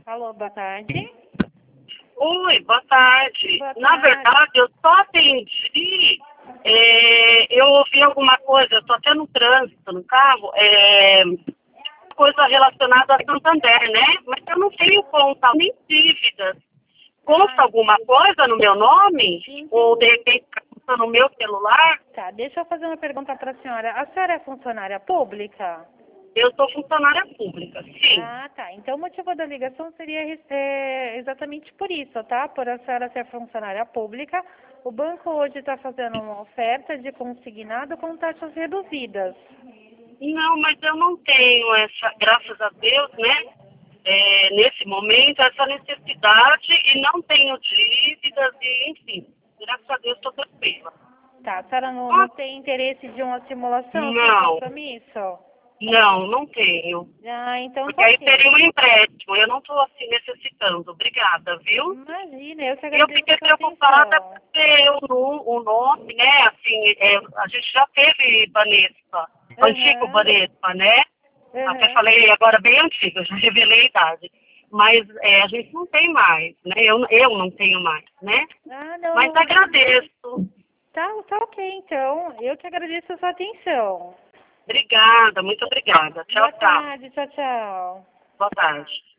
Alô, boa tarde. Oi, boa tarde. Boa Na tarde. verdade, eu só atendi, eu ouvi alguma coisa, eu estou até no trânsito, no carro, coisa relacionada a Santander, né? Mas eu não tenho conta, nem dívidas. Consta alguma coisa no meu nome? Entendi. Ou de repente consta no meu celular? Tá, deixa eu fazer uma pergunta para a senhora. A senhora é funcionária pública? Eu sou funcionária pública, sim. Ah, tá. Então o motivo da ligação seria exatamente por isso, tá? Por a senhora ser funcionária pública, o banco hoje está fazendo uma oferta de consignado com taxas reduzidas. Não, mas eu não tenho essa, graças a Deus, né? Nesse momento, essa necessidade e não tenho dívidas e, enfim, graças a Deus estou tranquila. Tá, a senhora não tem interesse de uma simulação sem Não, compromisso? não tenho. Ah, então Porque tá aí ok. seria um empréstimo, eu não estou assim necessitando. Obrigada, viu? Imagina, eu que E eu agradeço fiquei a sua preocupada atenção. porque o nome, né, assim, a gente já teve Banespa, antigo Aham, Banespa, né? Até aham. falei agora bem antigo, já revelei a idade. Mas a gente não tem mais, né? Eu não tenho mais, né? Ah, não, Mas não. agradeço. Tá ok, então. Eu que agradeço a sua atenção. Obrigada, muito obrigada. Tchau, Boa tchau. tarde, tchau, tchau. Boa tarde.